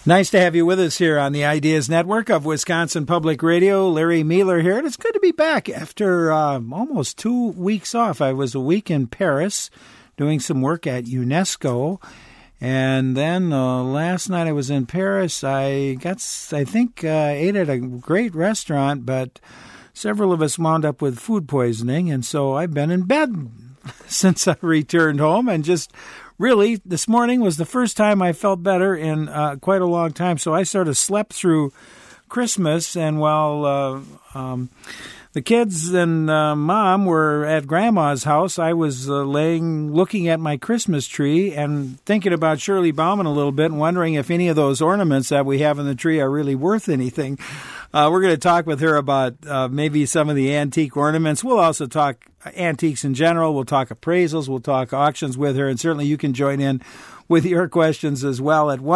Nice to have you with us here on the Ideas Network of Wisconsin Public Radio. Larry Mueller here, and it's good to be back after almost 2 weeks off. I was a week in Paris doing some work at UNESCO, and then last night I was in Paris. I think ate at a great restaurant, but several of us wound up with food poisoning, and so I've been in bed since I returned home, and just really, this morning was the first time I felt better in quite a long time. So I sort of slept through Christmas, and while the kids and Mom were at Grandma's house, I was looking at my Christmas tree and thinking about Shirley Bauman a little bit and wondering if any of those ornaments that we have in the tree are really worth anything. We're going to talk with her about maybe some of the antique ornaments. We'll also talk antiques in general. We'll talk appraisals. We'll talk auctions with her. And certainly you can join in with your questions as well at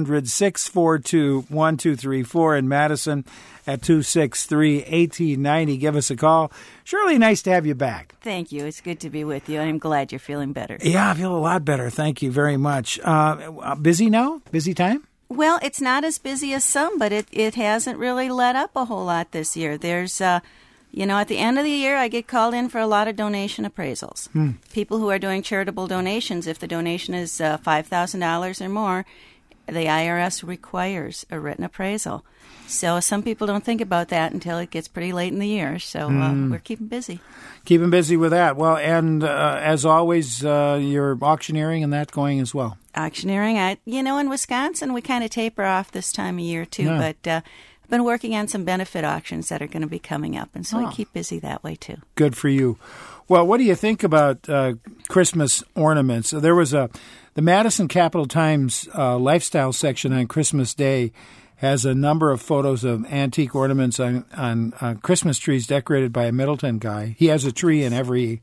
1-800-642-1234 in Madison at 263-1890. Give us a call. Shirley, nice to have you back. Thank you. It's good to be with you. I'm glad you're feeling better. Yeah, I feel a lot better. Thank you very much. Busy now? Busy time? Well, it's not as busy as some, but it hasn't really let up a whole lot this year. There's, at the end of the year, I get called in for a lot of donation appraisals. People who are doing charitable donations, if the donation is $5,000 or more, the IRS requires a written appraisal. So some people don't think about that until it gets pretty late in the year. So we're keeping busy. Keeping busy with that. Well, and as always, your auctioneering and that going as well. Auctioneering, in Wisconsin, we kind of taper off this time of year, too. Yeah. But I've been working on some benefit auctions that are going to be coming up, and so I keep busy that way, too. Good for you. Well, what do you think about Christmas ornaments? There was the Madison Capital Times lifestyle section on Christmas Day has a number of photos of antique ornaments on Christmas trees decorated by a Middleton guy. He has a tree in every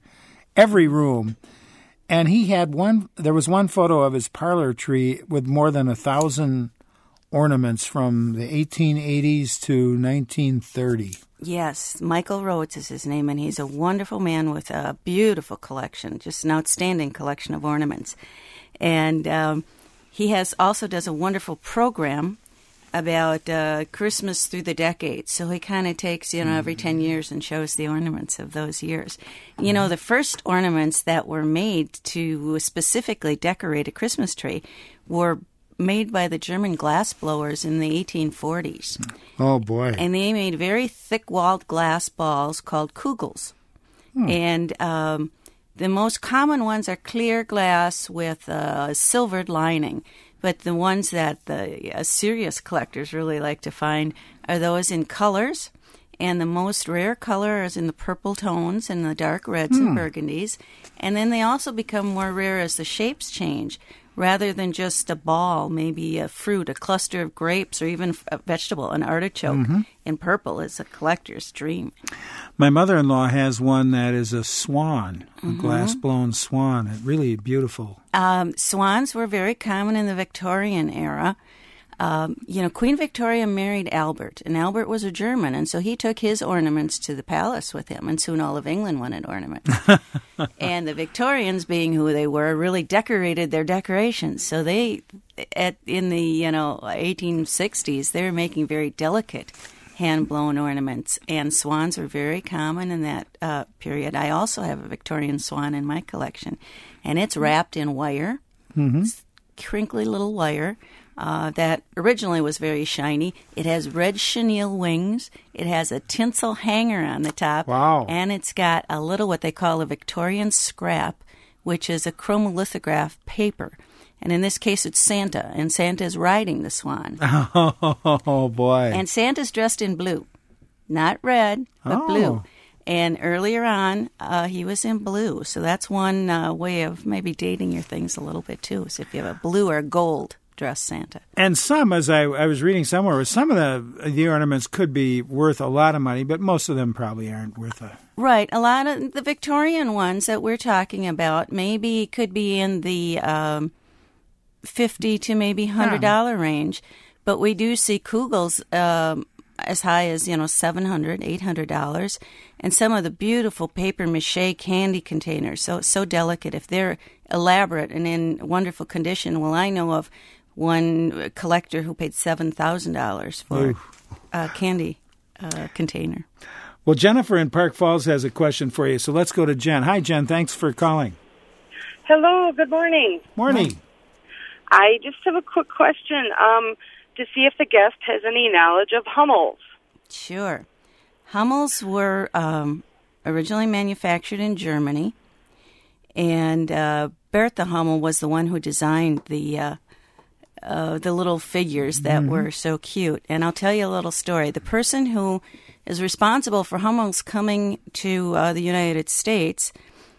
room. And he had there was one photo of his parlor tree with more than 1,000 ornaments from the 1880s to 1930. Yes, Michael Rhodes is his name, and he's a wonderful man with a beautiful collection, just an outstanding collection of ornaments. And he also does a wonderful program about Christmas through the decades. So he kind of takes, every 10 years and shows the ornaments of those years. The first ornaments that were made to specifically decorate a Christmas tree were made by the German glass blowers in the 1840s. Oh, boy. And they made very thick-walled glass balls called Kugels. And the most common ones are clear glass with a silvered lining. But the ones that the serious collectors really like to find are those in colors. And the most rare color is in the purple tones and the dark reds and burgundies. And then they also become more rare as the shapes change. Rather than just a ball, maybe a fruit, a cluster of grapes, or even a vegetable, an artichoke in purple is a collector's dream. My mother-in-law has one that is a swan, a glass-blown swan. It's really beautiful. Swans were very common in the Victorian era. Queen Victoria married Albert, and Albert was a German, and so he took his ornaments to the palace with him, and soon all of England wanted ornaments. And the Victorians, being who they were, really decorated their decorations. So in the 1860s, they were making very delicate hand-blown ornaments, and swans were very common in that period. I also have a Victorian swan in my collection, and it's wrapped in wire, crinkly little wire. That originally was very shiny. It has red chenille wings. It has a tinsel hanger on the top. Wow. And it's got a little what they call a Victorian scrap, which is a chromolithograph paper. And in this case, it's Santa, and Santa's riding the swan. Oh, boy. And Santa's dressed in blue. Not red, but blue. And earlier on, he was in blue. So that's one way of maybe dating your things a little bit, too, is if you have a blue or gold dress Santa. And some, as I was reading somewhere, some of the ornaments could be worth a lot of money, but most of them probably aren't worth a... Right. A lot of the Victorian ones that we're talking about maybe could be in the $50 to maybe $100 range, but we do see Kugels as high as, $700, $800, and some of the beautiful paper mache candy containers, so delicate. If they're elaborate and in wonderful condition, well, I know of one collector who paid $7,000 for a candy container. Well, Jennifer in Park Falls has a question for you, so let's go to Jen. Hi, Jen. Thanks for calling. Hello. Good morning. Morning. I just have a quick question to see if the guest has any knowledge of Hummels. Sure. Hummels were originally manufactured in Germany, and Bertha Hummel was the one who designed the little figures that were so cute. And I'll tell you a little story. The person who is responsible for Hummels coming to the United States,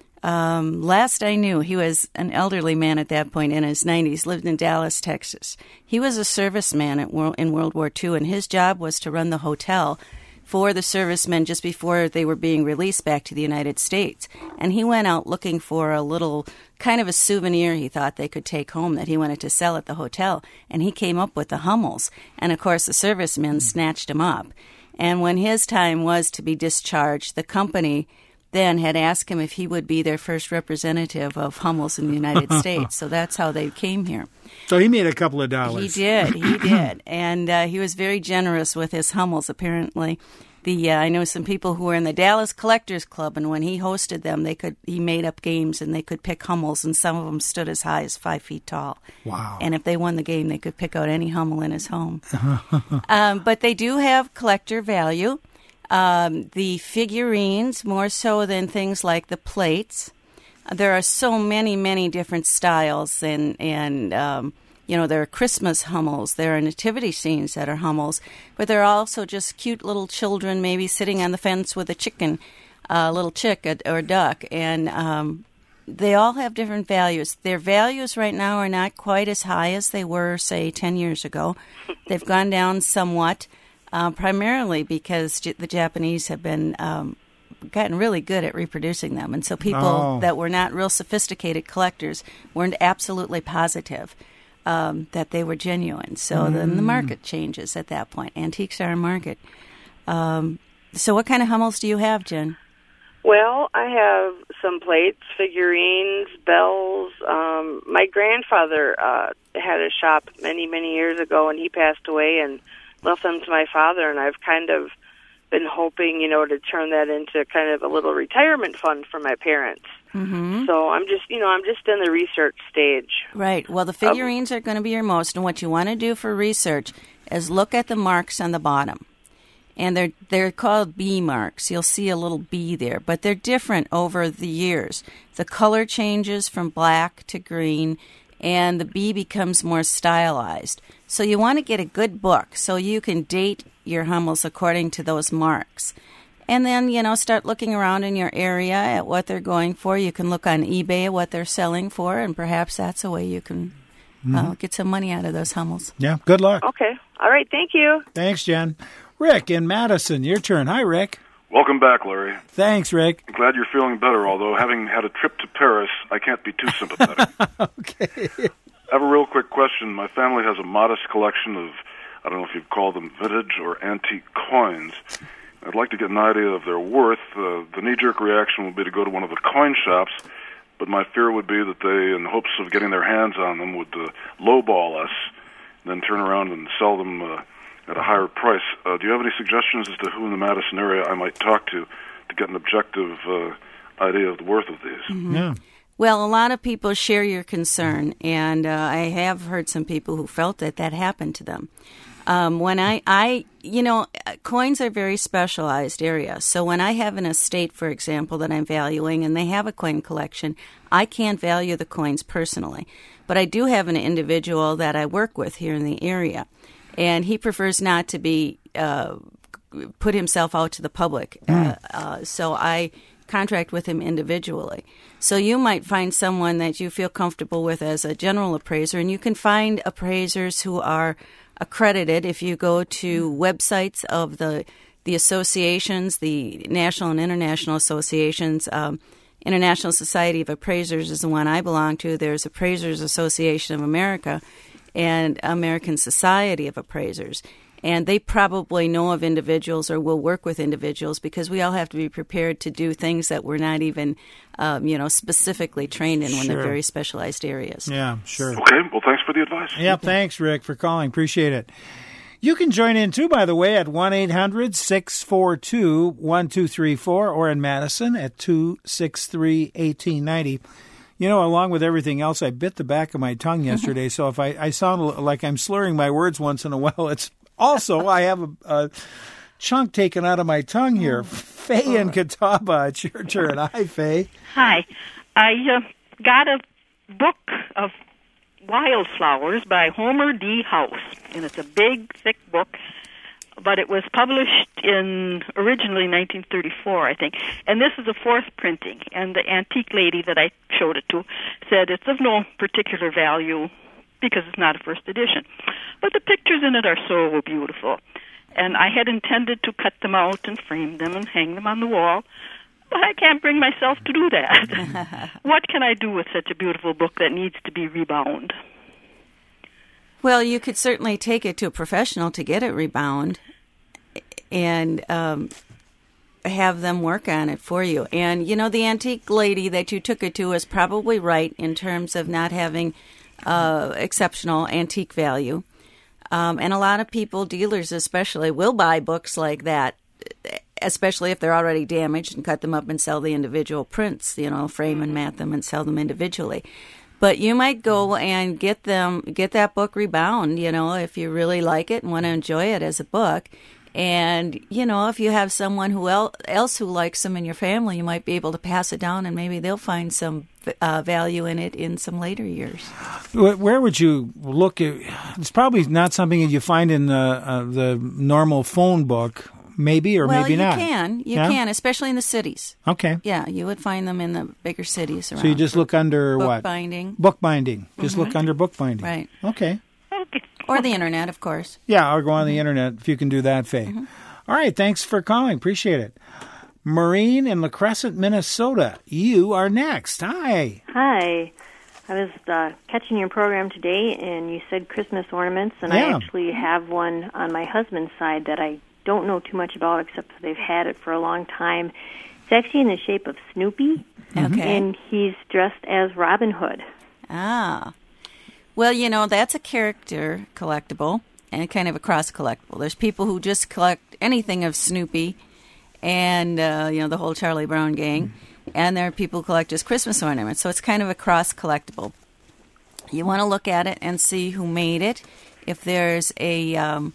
last I knew, he was an elderly man at that point in his 90s, lived in Dallas, Texas. He was a serviceman in World War II, and his job was to run the hotel for the servicemen just before they were being released back to the United States. And he went out looking for a little kind of a souvenir he thought they could take home that he wanted to sell at the hotel. And he came up with the Hummels. And, of course, the servicemen snatched him up. And when his time was to be discharged, the company then had asked him if he would be their first representative of Hummels in the United States. So that's how they came here. So he made a couple of dollars. He did. And he was very generous with his Hummels, apparently. I know some people who were in the Dallas Collectors Club, and when he hosted them, he made up games, and they could pick Hummels, and some of them stood as high as 5 feet tall. Wow. And if they won the game, they could pick out any Hummel in his home. But they do have collector value. The figurines, more so than things like the plates. There are so many, many different styles, and there are Christmas Hummels, there are nativity scenes that are Hummels, but there are also just cute little children maybe sitting on the fence with a chicken, little chick or duck, and they all have different values. Their values right now are not quite as high as they were, say, 10 years ago. They've gone down somewhat, primarily because the Japanese have been gotten really good at reproducing them, and so people that were not real sophisticated collectors weren't absolutely positive that they were genuine. So then the market changes at that point. Antiques are a market. So what kind of Hummels do you have, Jen? Well, I have some plates, figurines, bells. My grandfather had a shop many, many years ago, and he passed away and left them to my father, and I've kind of been hoping, to turn that into kind of a little retirement fund for my parents. Mm-hmm. So I'm just in the research stage. Right. Well, the figurines are going to be your most, and what you want to do for research is look at the marks on the bottom. And they're called bee marks. You'll see a little bee there, but they're different over the years. The color changes from black to green, and the bee becomes more stylized. So you want to get a good book so you can date your Hummels according to those marks. And then, start looking around in your area at what they're going for. You can look on eBay at what they're selling for, and perhaps that's a way you can get some money out of those Hummels. Yeah, good luck. Okay. All right, thank you. Thanks, Jen. Rick in Madison, your turn. Hi, Rick. Welcome back, Larry. Thanks, Rick. I'm glad you're feeling better, although having had a trip to Paris, I can't be too sympathetic. Okay. I have a real quick question. My family has a modest collection of, I don't know if you'd call them vintage or antique coins. I'd like to get an idea of their worth. The knee-jerk reaction would be to go to one of the coin shops, but my fear would be that they, in hopes of getting their hands on them, would lowball us, then turn around and sell them at a higher price. Do you have any suggestions as to who in the Madison area I might talk to get an objective idea of the worth of these? Mm-hmm. Yeah. Well, a lot of people share your concern, and I have heard some people who felt that happened to them. When coins are very specialized area. So when I have an estate, for example, that I'm valuing, and they have a coin collection, I can't value the coins personally. But I do have an individual that I work with here in the area, and he prefers not to be put himself out to the public. So I contract with him individually. So you might find someone that you feel comfortable with as a general appraiser, and you can find appraisers who are accredited. If you go to websites of the associations, the national and international associations, International Society of Appraisers is the one I belong to. There's Appraisers Association of America and American Society of Appraisers. And they probably know of individuals or will work with individuals, because we all have to be prepared to do things that we're not even, specifically trained in when they're very specialized areas. Yeah, sure. Okay, well, thanks for the advice. Yeah, thanks, Rick, for calling. Appreciate it. You can join in, too, by the way, at 1-800-642-1234 or in Madison at 263-1890. You know, along with everything else, I bit the back of my tongue yesterday, so if I sound like I'm slurring my words once in a while, it's also I have a chunk taken out of my tongue here. Faye in Catawba, it's your turn. Hi, Faye. Hi. I got a book of Wildflowers by Homer D. House, and it's a big, thick book, but it was published in originally 1934, I think, and this is a fourth printing, and the antique lady that I showed it to said it's of no particular value because it's not a first edition, but the pictures in it are so beautiful, and I had intended to cut them out and frame them and hang them on the wall, but I can't bring myself to do that. What can I do with such a beautiful book that needs to be rebound? Well, you could certainly take it to a professional to get it rebound and have them work on it for you. And, you know, the antique lady that you took it to is probably right in terms of not having exceptional antique value. And a lot of people, dealers especially, will buy books like that, especially if they're already damaged, and cut them up and sell the individual prints, you know, frame and mat them and sell them individually. But you might go and get that book rebound, you know, if you really like it and want to enjoy it as a book. And, you know, if you have someone else who likes them in your family, you might be able to pass it down, and maybe they'll find some value in it in some later years. Where would you look? It's probably not something that you find in the normal phone book. Maybe or maybe not. You can, especially in the cities. Okay. Yeah, you would find them in the bigger cities around. So you just look under what? Bookbinding. Bookbinding. Just look under bookbinding. Right. Okay. Or the internet, of course. Yeah, or go on the internet if you can do that, Faye. All right, thanks for calling. Appreciate it. Maureen in La Crescent, Minnesota. You are next. Hi. Hi. I was catching your program today, and you said Christmas ornaments, and I actually have one on my husband's side that I don't know too much about, except that they've had it for a long time. It's actually in the shape of Snoopy, and he's dressed as Robin Hood. Ah. Well, you know, that's a character collectible and kind of a cross collectible. There's people who just collect anything of Snoopy and, the whole Charlie Brown gang, and there are people who collect just Christmas ornaments, so it's kind of a cross collectible. You want to look at it and see who made it. If there's a...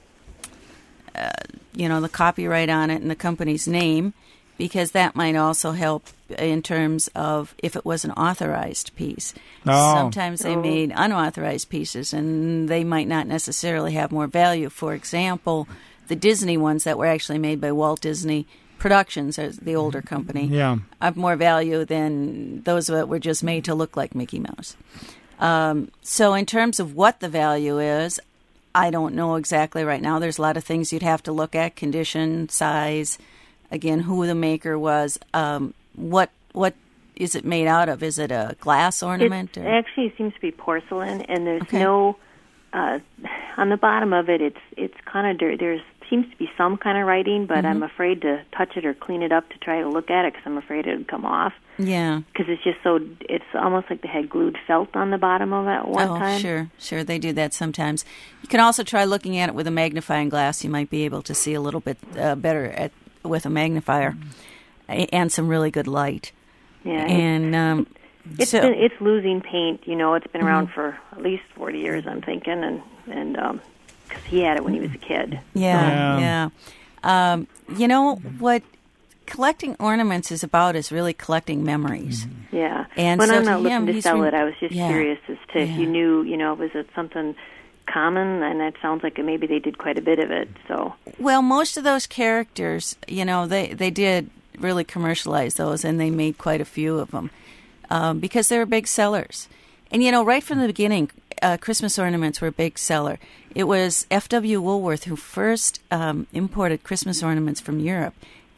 the copyright on it and the company's name, because that might also help in terms of if it was an authorized piece. Sometimes they made unauthorized pieces, and they might not necessarily have more value. For example, the Disney ones that were actually made by Walt Disney Productions, as the older company, have more value than those that were just made to look like Mickey Mouse. So in terms of what the value is, I don't know exactly right now. There's a lot of things you'd have to look at: condition, size, again, who the maker was, what is it made out of? Is it a glass ornament? It actually seems to be porcelain, and there's no on the bottom of it. It's kind of dirty. There seems to be some kind of writing, but I'm afraid to touch it or clean it up to try to look at it because I'm afraid it would come off. Yeah, because it's just so. It's almost like they had glued felt on the bottom of it at one time. Sure, they do that sometimes. You can also try looking at it with a magnifying glass. You might be able to see a little bit better with a magnifier and some really good light. Yeah, and it's losing paint. You know, it's been around for at least 40 years, I'm thinking, and because he had it when he was a kid. Yeah. You know what collecting ornaments is about is really collecting memories. Yeah. And when so I'm not looking to sell it, I was just Yeah. curious as to if you knew, was it something common? And that sounds like maybe they did quite a bit of it. So. Well, most of those characters, they did really commercialize those, and they made quite a few of them because they were big sellers. And, right from the beginning, Christmas ornaments were a big seller. It was F.W. Woolworth who first imported Christmas ornaments from Europe,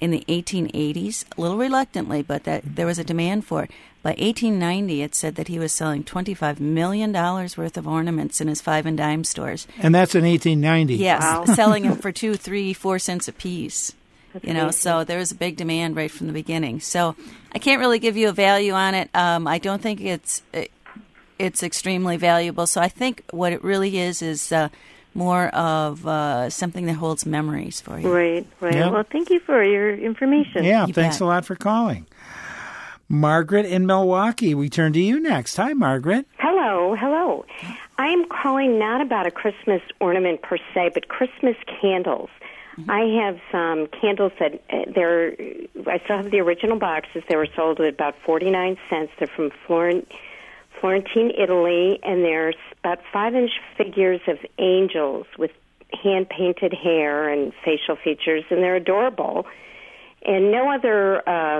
in the 1880s, a little reluctantly, but that there was a demand for it. By 1890, it said that he was selling $25 million worth of ornaments in his 5 and dime stores. And that's in 1890. Yes, wow. Selling them for 2, 3, 4 cents a piece. That's you know, amazing. so there was a big demand right from the beginning. So I can't really give you a value on it. I don't think it's extremely valuable. So I think what it really is more of something that holds memories for you. Right. Yeah. Well, thank you for your information. Yeah, You thanks bet. a lot for calling. Margaret in Milwaukee, we turn to you next. Hi, Margaret. Hello. I'm calling not about a Christmas ornament per se, but Christmas candles. Mm-hmm. I have some candles that I still have the original boxes. They were sold at about 49 cents. They're from Florentine, Italy, and they're about 5-inch figures of angels with hand-painted hair and facial features, and they're adorable. And no other,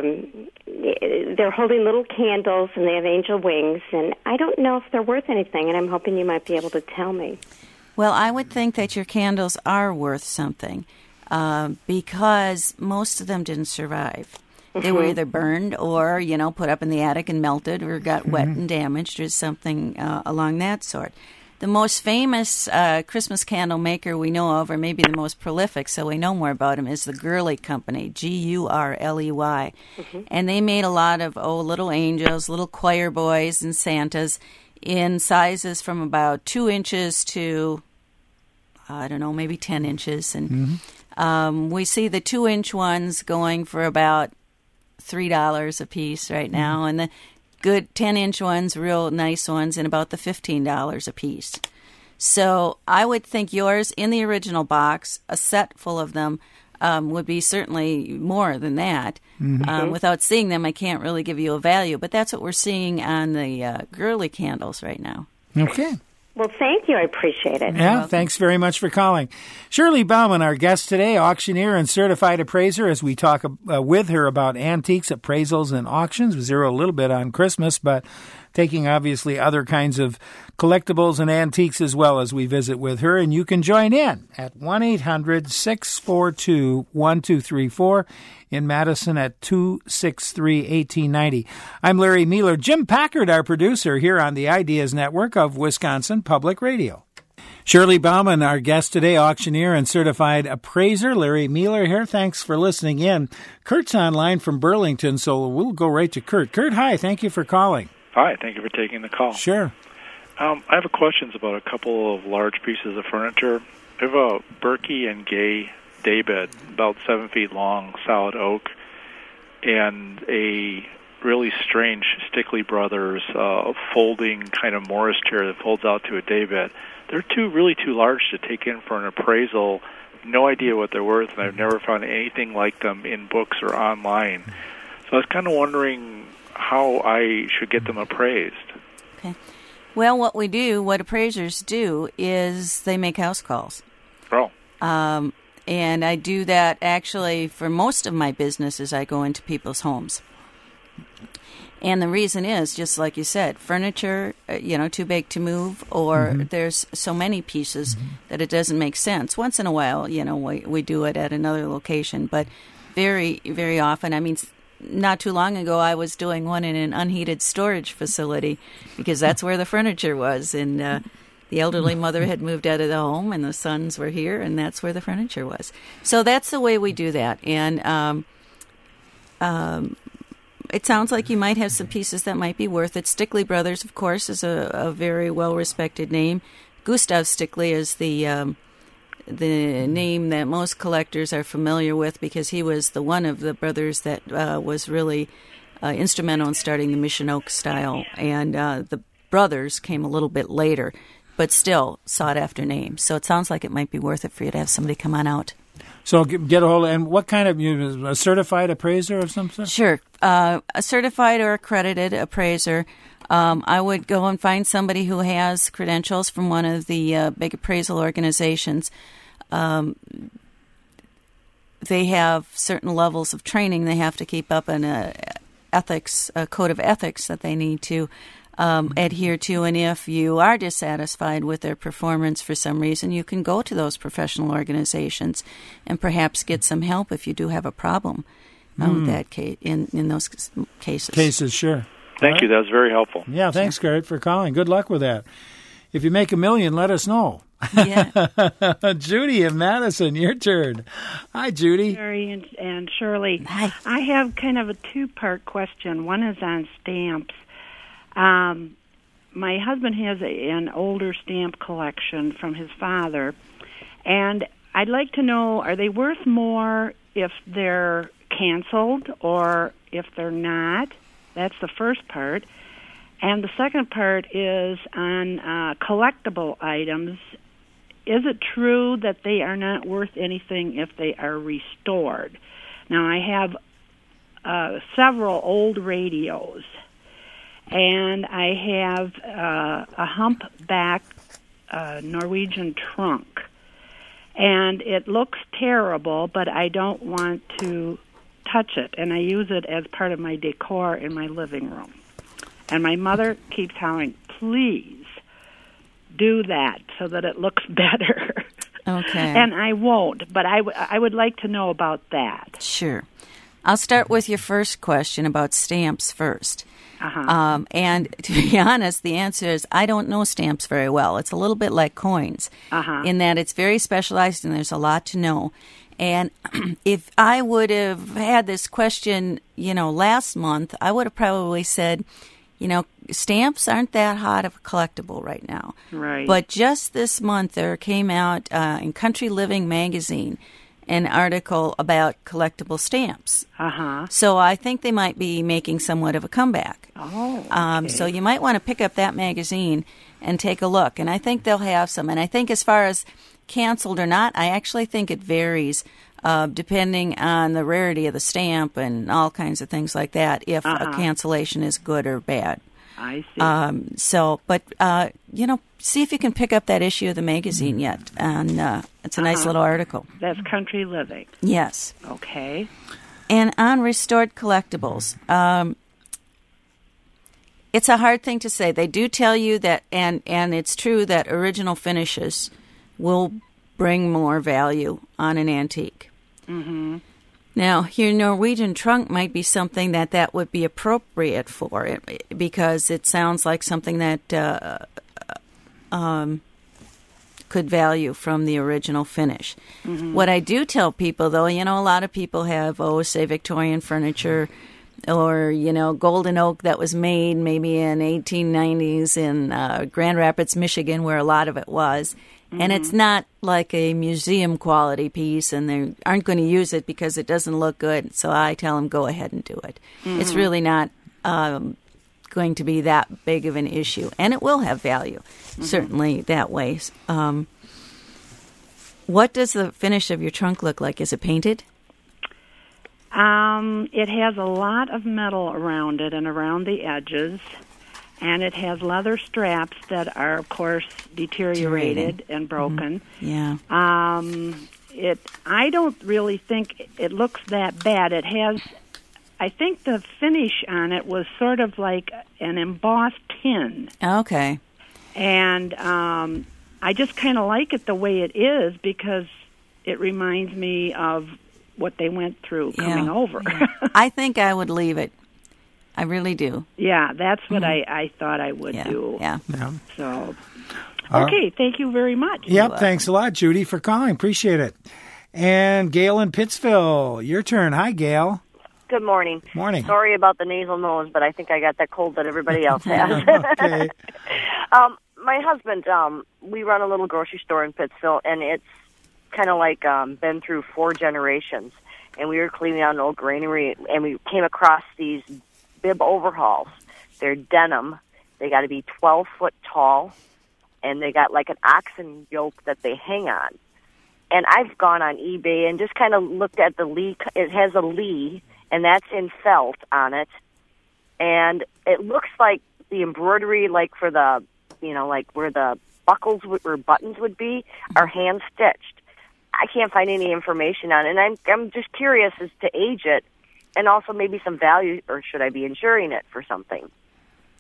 they're holding little candles, and they have angel wings, and I don't know if they're worth anything, and I'm hoping you might be able to tell me. Well, I would think that your candles are worth something because most of them didn't survive. They were either burned or, put up in the attic and melted or got wet and damaged or something along that sort. The most famous Christmas candle maker we know of, or maybe the most prolific, so we know more about him, is the Gurley Company, Gurley. And they made a lot of little angels, little choir boys and Santas in sizes from about 2 inches to, maybe 10 inches. And we see the 2-inch ones going for about $3 a piece right now, and the good 10-inch ones, real nice ones, and about the $15 a piece. So I would think yours in the original box, a set full of them, would be certainly more than that. Without seeing them, I can't really give you a value, but that's what we're seeing on the Gurley candles right now. Okay. Well, thank you. I appreciate it. Yeah, thanks very much for calling. Shirley Bauman, our guest today, auctioneer and certified appraiser, as we talk with her about antiques, appraisals, and auctions. We zero a little bit on Christmas, but taking obviously other kinds of collectibles and antiques as well as we visit with her. And you can join in at 1-800-642-1234 in Madison at 263-1890. I'm Larry Mueller. Jim Packard, our producer, here on the Ideas Network of Wisconsin Public Radio. Shirley Bauman, our guest today, auctioneer and certified appraiser. Larry Mueller here. Thanks for listening in. Kurt's online from Burlington, so we'll go right to Kurt. Kurt, hi. Thank you for calling. Hi, thank you for taking the call. Sure. I have questions about a couple of large pieces of furniture. I have a Berkey and Gay daybed, about 7 feet long, solid oak, and a really strange Stickley Brothers folding kind of Morris chair that folds out to a daybed. They're too large to take in for an appraisal. No idea what they're worth, and I've never found anything like them in books or online. So I was kind of wondering how I should get them appraised. Okay. Well, what appraisers do is they make house calls. Oh. And I do that actually for most of my businesses. I go into people's homes. And the reason is, just like you said, furniture, too big to move, or there's so many pieces that it doesn't make sense. Once in a while, we do it at another location, but very, very often, not too long ago, I was doing one in an unheated storage facility because that's where the furniture was. And the elderly mother had moved out of the home and the sons were here, and that's where the furniture was. So that's the way we do that. And it sounds like you might have some pieces that might be worth it. Stickley Brothers, of course, is a very well-respected name. Gustav Stickley is the name that most collectors are familiar with because he was the one of the brothers that was really instrumental in starting the Mission Oak style. And the brothers came a little bit later, but still sought-after names. So it sounds like it might be worth it for you to have somebody come on out. So get a hold of, and what kind of, a certified appraiser of some sort? Sure. A certified or accredited appraiser. I would go and find somebody who has credentials from one of the big appraisal organizations. They have certain levels of training they have to keep up, and a code of ethics that they need to adhere to. And if you are dissatisfied with their performance for some reason, you can go to those professional organizations and perhaps get some help if you do have a problem with that case, in those cases. Sure. Thank you. That was very helpful. Yeah, thanks, Kurt, for calling. Good luck with that. If you make $1 million, let us know. Yeah. Judy in Madison, your turn. Hi, Judy. Mary and Shirley. Hi. I have kind of a two-part question. One is on stamps. My husband has an older stamp collection from his father, and I'd like to know, are they worth more if they're canceled or if they're not? That's the first part. And the second part is on collectible items. Is it true that they are not worth anything if they are restored? Now, I have several old radios, and I have a humpback Norwegian trunk. And it looks terrible, but I don't want to touch it, and I use it as part of my decor in my living room. And my mother keeps hollering, please do that so that it looks better. Okay. And I won't, but I would like to know about that. Sure. I'll start with your first question about stamps first. And to be honest, the answer is I don't know stamps very well. It's a little bit like coins in that it's very specialized and there's a lot to know. And if I would have had this question, last month, I would have probably said, stamps aren't that hot of a collectible right now. Right. But just this month, there came out in Country Living magazine an article about collectible stamps. So I think they might be making somewhat of a comeback. Oh, okay. So you might want to pick up that magazine and take a look. And I think they'll have some. And I think as far as canceled or not, I actually think it varies depending on the rarity of the stamp and all kinds of things like that, if a cancellation is good or bad. I see. See if you can pick up that issue of the magazine yet. And it's a nice little article. That's Country Living. Yes. Okay. And on restored collectibles, it's a hard thing to say. They do tell you that, and it's true that original finishes will bring more value on an antique. Mm-hmm. Now, your Norwegian trunk might be something that would be appropriate for it because it sounds like something that could value from the original finish. Mm-hmm. What I do tell people, though, a lot of people have, say, Victorian furniture or, golden oak that was made maybe in 1890s in Grand Rapids, Michigan, where a lot of it was. And it's not like a museum quality piece, and they aren't going to use it because it doesn't look good. So I tell them, go ahead and do it. Mm-hmm. It's really not going to be that big of an issue. And it will have value, certainly that way. What does the finish of your trunk look like? Is it painted? It has a lot of metal around it and around the edges. And it has leather straps that are, of course, deteriorated and broken. Yeah. I don't really think it looks that bad. It has, I think the finish on it was sort of like an embossed tin. Okay. And I just kind of like it the way it is because it reminds me of what they went through coming over. Yeah. I think I would leave it. I really do. Yeah, that's what I thought I would do. Yeah. So, okay, thank you very much. Yep, thanks a lot, Judy, for calling. Appreciate it. And Gail in Pittsville, your turn. Hi, Gail. Good morning. Morning. Sorry about the nasal nose, but I think I got that cold that everybody else has. Okay. My husband, we run a little grocery store in Pittsville, and it's kind of like been through 4 generations. And we were cleaning out an old granary, and we came across these bib overhauls. They're denim. They got to be 12 foot tall, and they got like an oxen yoke that they hang on. And I've gone on eBay and just kind of looked at the Lee. It has a Lee, and that's in felt on it. And it looks like the embroidery, like for the, like where the buckles or buttons would be, are hand stitched. I can't find any information on it, and I'm just curious as to age it, and also maybe some value, or should I be insuring it for something?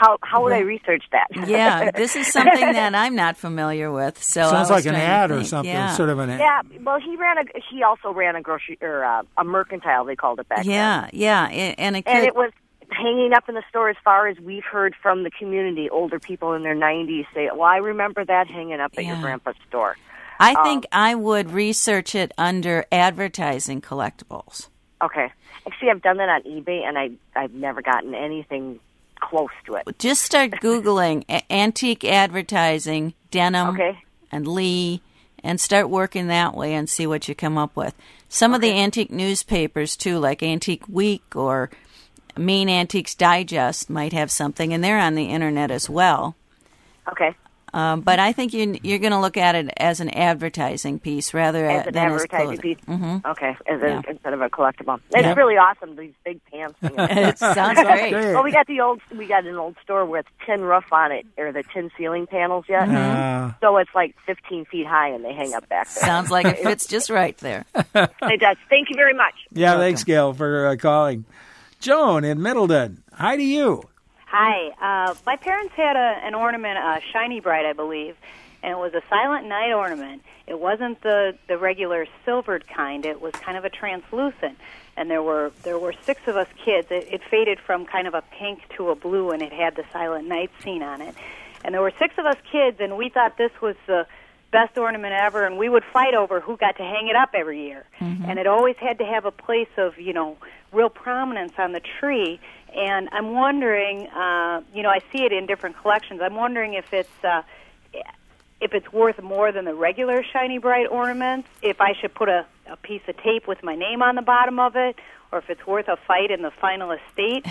how would I research that? Yeah, this is something that I'm not familiar with. So sounds like an ad or something, sort of an ad. Yeah, well, he also ran a grocery or a mercantile, they called it back then. Yeah, and it was hanging up in the store. As far as we've heard from the community, older people in their 90s say, "Well, I remember that hanging up at your grandpa's store." I think I would research it under advertising collectibles. Okay. See, I've done that on eBay, and I've never gotten anything close to it. Just start Googling antique advertising, denim, and Lee, and start working that way and see what you come up with. Some of the antique newspapers, too, like Antique Week or Maine Antiques Digest might have something, and they're on the Internet as well. Okay. But I think you're going to look at it as an advertising piece rather as an than advertising as piece. Mm-hmm. Okay, instead of a collectible. It's really awesome. These big pants. It sounds great. Well, we got an old store with tin roof on it, or the tin ceiling panels yet. So it's like 15 feet high, and they hang up back there. Sounds like it fits just right there. It does. Thank you very much. Yeah, thanks, Gail, for calling. Joan in Middleton. Hi to you. Hi. My parents had an ornament, a Shiny Bright, I believe, and it was a Silent Night ornament. It wasn't the regular silvered kind. It was kind of a translucent. And there were 6 of us kids. It faded from kind of a pink to a blue, and it had the Silent Night scene on it. And there were 6 of us kids, and we thought this was the best ornament ever, and we would fight over who got to hang it up every year. Mm-hmm. And it always had to have a place of, real prominence on the tree. And I'm wondering, I see it in different collections. I'm wondering if it's worth more than the regular Shiny Bright ornaments, if I should put a piece of tape with my name on the bottom of it, or if it's worth a fight in the final estate.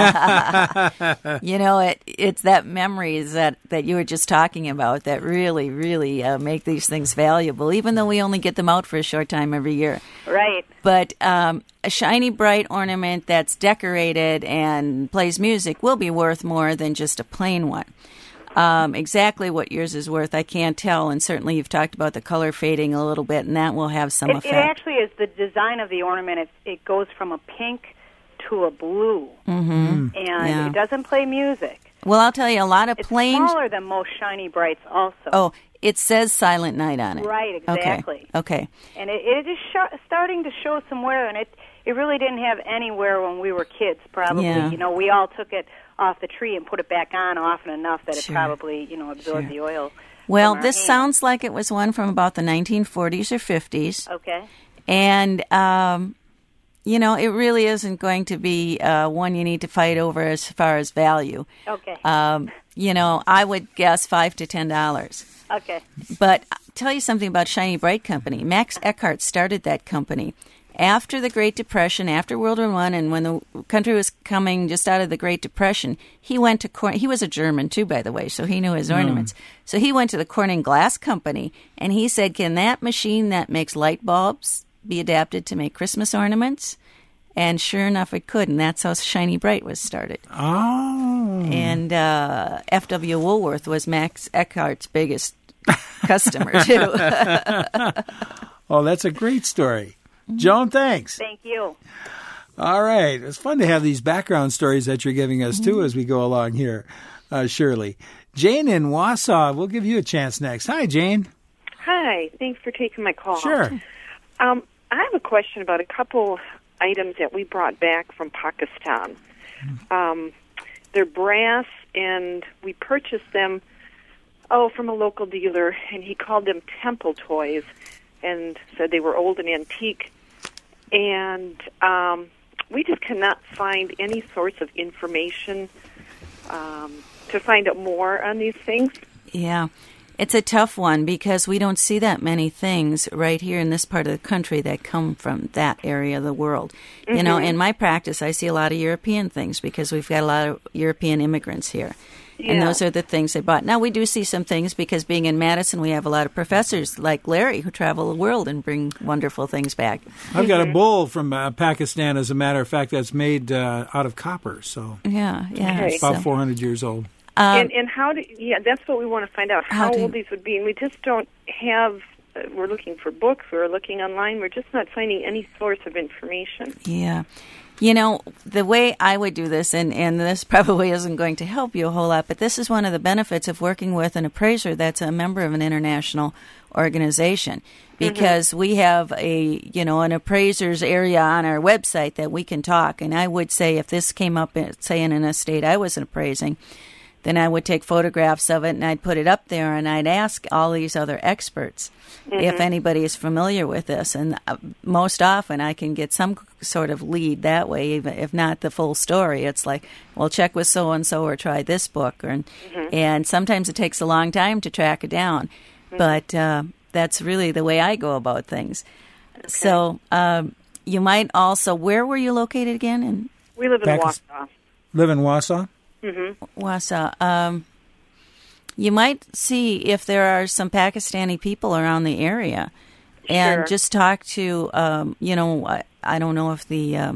It's that memories that you were just talking about that really, really make these things valuable, even though we only get them out for a short time every year. Right. But a Shiny Bright ornament that's decorated and plays music will be worth more than just a plain one. Exactly what yours is worth, I can't tell, and certainly you've talked about the color fading a little bit, and that will have some effect. It actually is the design of the ornament. It goes from a pink to a blue, and it doesn't play music. Well, I'll tell you, a lot of plain... It's smaller than most Shiny Brights also. Oh, it says Silent Night on it. Right, exactly. Okay. And it is starting to show some wear, and it really didn't have any wear when we were kids, probably. Yeah. We all took it off the tree and put it back on often enough that it probably, absorbed the oil. Well, this sounds like it was one from about the 1940s or 50s. Okay. And, it really isn't going to be one you need to fight over as far as value. Okay. I would guess $5 to $10. Okay. But I'll tell you something about Shiny Bright Company. Max Eckhart started that company. After the Great Depression, after World War I, and when the country was coming just out of the Great Depression, he went to he was a German, too, by the way, so he knew his ornaments. So he went to the Corning Glass Company, and he said, can that machine that makes light bulbs be adapted to make Christmas ornaments? And sure enough, it could, and that's how Shiny Bright was started. Oh. And F.W. Woolworth was Max Eckhart's biggest customer, too. Oh, that's a great story. Joan, thanks. Thank you. All right. It's fun to have these background stories that you're giving us, too, as we go along here, Shirley. Jane in Wausau, we'll give you a chance next. Hi, Jane. Hi. Thanks for taking my call. Sure. I have a question about a couple items that we brought back from Pakistan. They're brass, and we purchased them, from a local dealer, and he called them temple toys and said they were old and antique. And we just cannot find any source of information to find out more on these things. Yeah. It's a tough one because we don't see that many things right here in this part of the country that come from that area of the world. Mm-hmm. In my practice, I see a lot of European things because we've got a lot of European immigrants here. Yeah. And those are the things they bought. Now, we do see some things because being in Madison, we have a lot of professors like Larry who travel the world and bring wonderful things back. I've got a bowl from Pakistan, as a matter of fact, that's made out of copper. So yeah. It's about 400 years old. And how do, that's what we want to find out, how old these would be. And we just don't have we're looking for books, we're looking online, we're just not finding any source of information. Yeah. You know, the way I would do this, and this probably isn't going to help you a whole lot, but this is one of the benefits of working with an appraiser that's a member of an international organization, because we have an appraiser's area on our website that we can talk. And I would say if this came up, say, in an estate I was appraising, then I would take photographs of it and I'd put it up there and I'd ask all these other experts if anybody is familiar with this. And most often I can get some sort of lead that way, even if not the full story. It's like, well, check with so-and-so or try this book. And sometimes it takes a long time to track it down. But that's really the way I go about things. Okay. So you might also, where were you located again? We live in Wausau. Live in Wausau? Wausau. You might see if there are some Pakistani people around the area, and just talk to. I don't know if the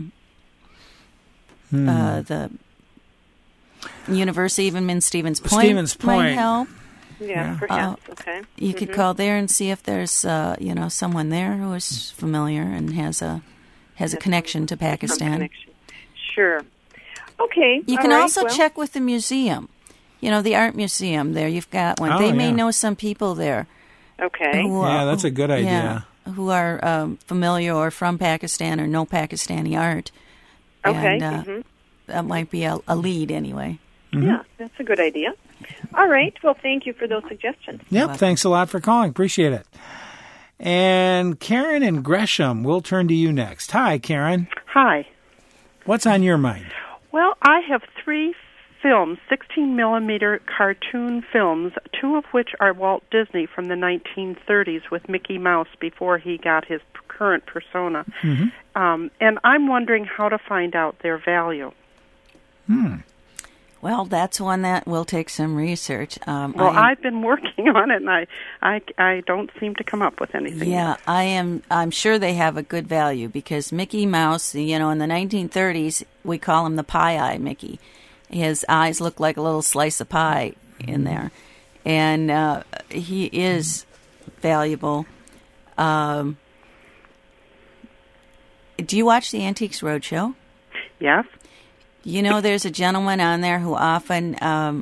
university, even in Stevens Point, might help. Yeah, perhaps. Okay. You could call there and see if there's someone there who is familiar and has a connection to Pakistan. Sure. Okay. You can also check with the museum. The art museum there. You've got one. They may know some people there. Okay. That's a good idea. Who are familiar or from Pakistan or know Pakistani art. Okay. And that might be a lead anyway. Yeah, that's a good idea. All right. Well, thank you for those suggestions. Yep. Thanks a lot for calling. Appreciate it. And Karen in Gresham, we'll turn to you next. Hi, Karen. Hi. What's on your mind? Well, I have 3 films, 16-millimeter cartoon films, 2 of which are Walt Disney from the 1930s with Mickey Mouse before he got his current persona. And I'm wondering how to find out their value. Well, that's one that will take some research. I've been working on it, and I don't seem to come up with anything. Yeah, yet. I'm sure they have a good value because Mickey Mouse, in the 1930s, we call him the pie-eye Mickey. His eyes look like a little slice of pie in there, and he is valuable. Do you watch the Antiques Roadshow? Yes. There's a gentleman on there who often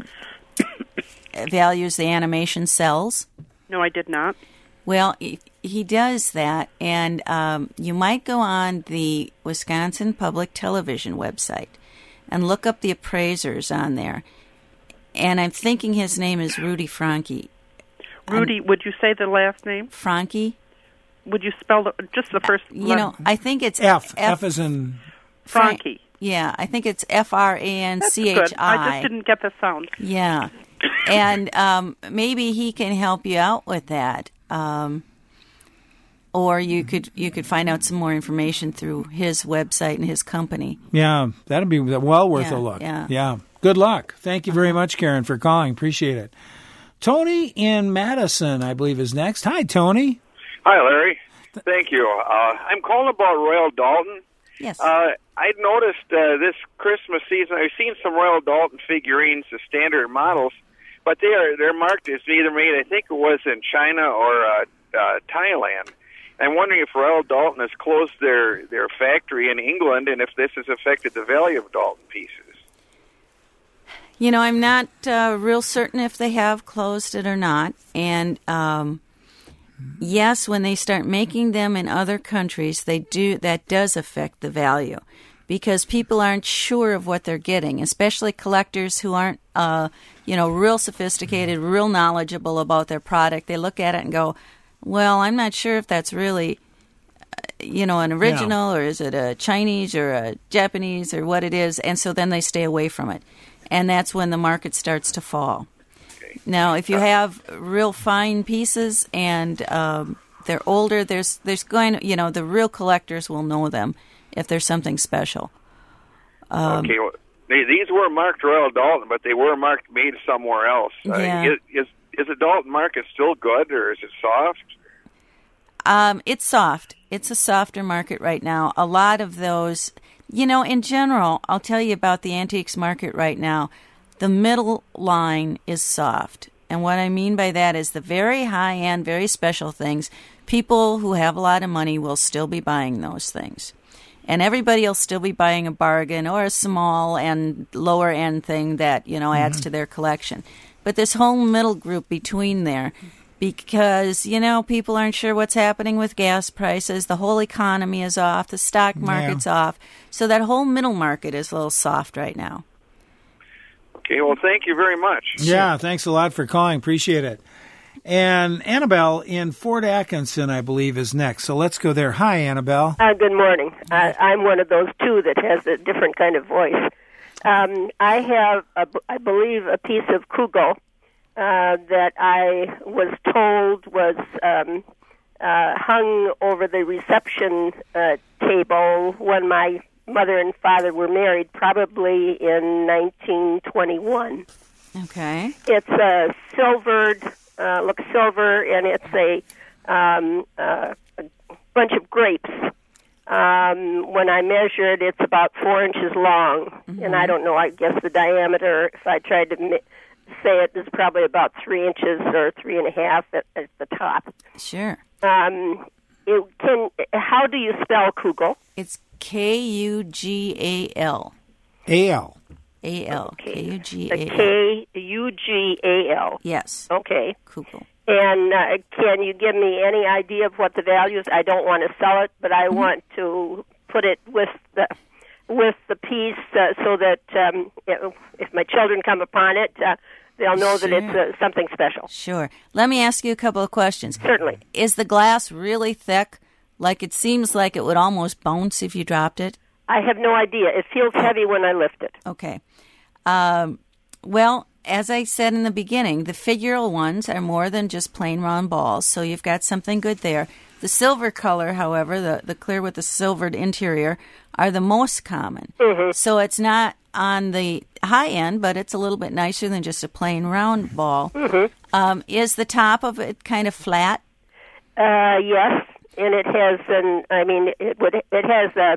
values the animation cells. No, I did not. Well, he does that, and you might go on the Wisconsin Public Television website and look up the appraisers on there. And I'm thinking his name is Rudy Franke. Rudy, would you say the last name? Franke. Would you spell just the first letter? I think it's F. F as in Franke. Yeah, I think it's Franchi. That's good. I just didn't get the sound. Yeah. And maybe he can help you out with that. Or you could find out some more information through his website and his company. Yeah, that'd be well worth a look. Yeah. Good luck. Thank you very much, Karen, for calling. Appreciate it. Tony in Madison, I believe, is next. Hi, Tony. Hi, Larry. Thank you. I'm calling about Royal Dalton. Yes. I'd noticed this Christmas season, I've seen some Royal Dalton figurines, the standard models, but they're marked as either made, I think it was in China or Thailand. I'm wondering if Royal Dalton has closed their factory in England and if this has affected the value of Dalton pieces. I'm not real certain if they have closed it or not. And yes, when they start making them in other countries, that does affect the value because people aren't sure of what they're getting, especially collectors who aren't, real sophisticated, real knowledgeable about their product. They look at it and go, well, I'm not sure if that's really, an original or is it a Chinese or a Japanese or what it is. And so then they stay away from it. And that's when the market starts to fall. Now, if you have real fine pieces and they're older, there's going to, the real collectors will know them if there's something special. Okay, well, these were marked Royal Dalton, but they were marked made somewhere else. Yeah. Is the Dalton market still good, or is it soft? It's soft. It's a softer market right now. A lot of those, in general, I'll tell you about the antiques market right now. The middle line is soft. And what I mean by that is the very high-end, very special things people who have a lot of money will still be buying those things. And everybody will still be buying a bargain or a small and lower end thing that, adds to their collection. But this whole middle group between there, because, people aren't sure what's happening with gas prices, the whole economy is off, the stock market's off. So that whole middle market is a little soft right now. Okay, well, thank you very much. Yeah, thanks a lot for calling. Appreciate it. And Annabelle in Fort Atkinson, I believe, is next. So let's go there. Hi, Annabelle. Good morning. I'm one of those two that has a different kind of voice. I have, I believe, a piece of Kugel that I was told was hung over the reception table when my mother and father were married, probably in 1921. Okay. It's a silvered, looks silver, and it's a bunch of grapes. When I measured, it's about 4 inches long, and I don't know, I guess the diameter, if I tried to say it, is probably about 3 inches or 3.5 at the top. Sure. How do you spell Kugel? It's Kugal. A-L. A-L. Okay. Kugal. Kugal. Yes. Okay. Kugel. And can you give me any idea of what the value is? I don't want to sell it, but I want to put it with the piece so that if my children come upon it, they'll know that it's something special. Sure. Let me ask you a couple of questions. Certainly. Is the glass really thick? Like it seems like it would almost bounce if you dropped it? I have no idea. It feels heavy when I lift it. Okay. Well, as I said in the beginning, the figural ones are more than just plain round balls, so you've got something good there. The silver color, however, the clear with the silvered interior, are the most common. Mm-hmm. So it's not on the high end, but it's a little bit nicer than just a plain round ball. Mm-hmm. Is the top of it kind of flat? Yes, and it has it has a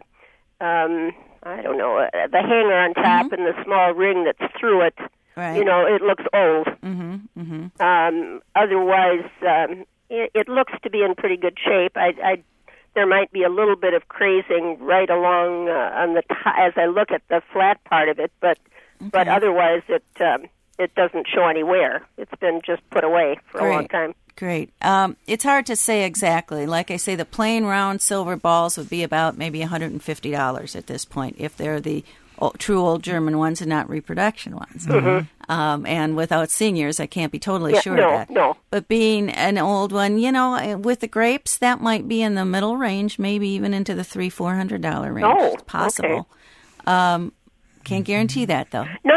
I don't know, the hanger on top and the small ring that's through it. Right. It looks old. Otherwise, it looks to be in pretty good shape. There might be a little bit of crazing right along on the as I look at the flat part of it, but otherwise it doesn't show any wear. It's been just put away for a long time. Great. It's hard to say exactly. Like I say, the plain round silver balls would be about maybe $150 at this point if they're the true old German ones and not reproduction ones. And without seniors, I can't be totally sure of that. No. But being an old one, with the grapes, that might be in the middle range, maybe even into the $300-400 range. Oh, it's possible. Okay. Can't guarantee that, though. No.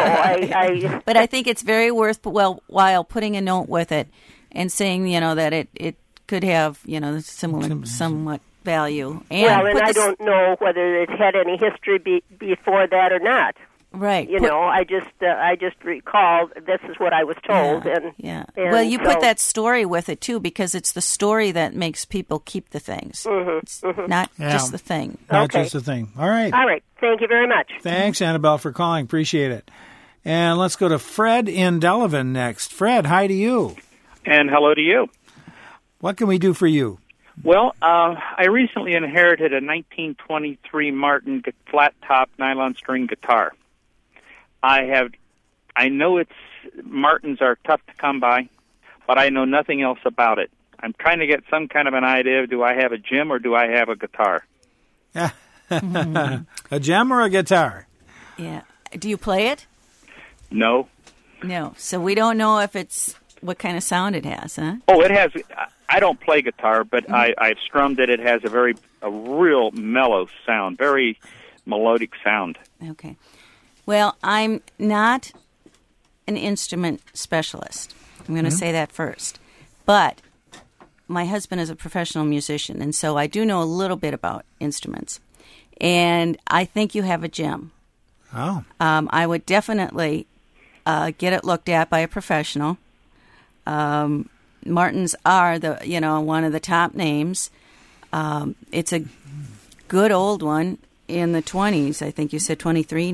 But I think it's very worthwhile putting a note with it and saying, that it could have, somewhat value. And I don't know whether it had any history before that or not. Right. I just recall this is what I was told. Yeah. Well, you put that story with it, too, because it's the story that makes people keep the things. It's not just the thing. Not just the thing. All right. All right. Thank you very much. Thanks, Annabelle, for calling. Appreciate it. And let's go to Fred in Delavan next. Fred, hi to you. And hello to you. What can we do for you? Well, I recently inherited a 1923 Martin flat-top nylon string guitar. I know Martins are tough to come by, but I know nothing else about it. I'm trying to get some kind of an idea of, do I have a gem or do I have a guitar? A gem or a guitar? Yeah. Do you play it? No. No. So we don't know if it's what kind of sound it has, huh? Oh, it has. I don't play guitar, but I've strummed it. It has a real mellow sound, very melodic sound. Okay. Well, I'm not an instrument specialist. I'm going to say that first. But my husband is a professional musician, and so I do know a little bit about instruments. And I think you have a gem. Oh. I would definitely get it looked at by a professional. Martins are one of the top names. It's a good old one in the 20s. I think you said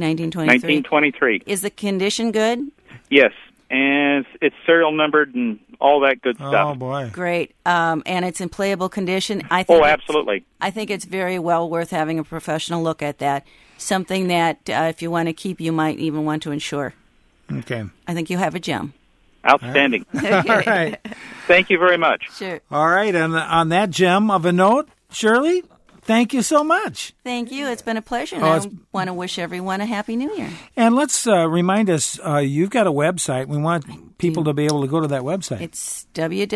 1923. 1923. Is the condition good? Yes, and it's serial numbered and all that good stuff. Oh, boy. Great. And it's in playable condition. I think absolutely. I think it's very well worth having a professional look at that. Something that, if you want to keep, you might even want to insure. Okay. I think you have a gem. Outstanding. All right. Thank you very much. Sure. All right. And on that gem of a note, Shirley, thank you so much. Thank you. It's been a pleasure. And I want to wish everyone a Happy New Year. And let's remind us, you've got a website. We want people to be able to go to that website. It's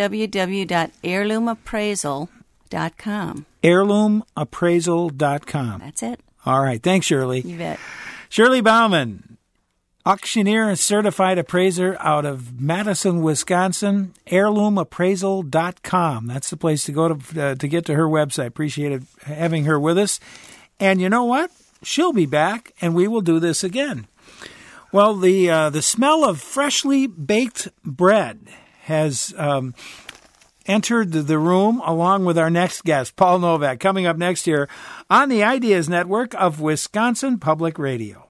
www.heirloomappraisal.com. Heirloomappraisal.com. That's it. All right. Thanks, Shirley. You bet. Shirley Bauman, auctioneer and certified appraiser out of Madison, Wisconsin. Heirloomappraisal.com. That's the place to go to get to her website. Appreciated having her with us. And you know what? She'll be back, and we will do this again. Well, the smell of freshly baked bread has entered the room along with our next guest, Paul Novak, coming up next year on the Ideas Network of Wisconsin Public Radio.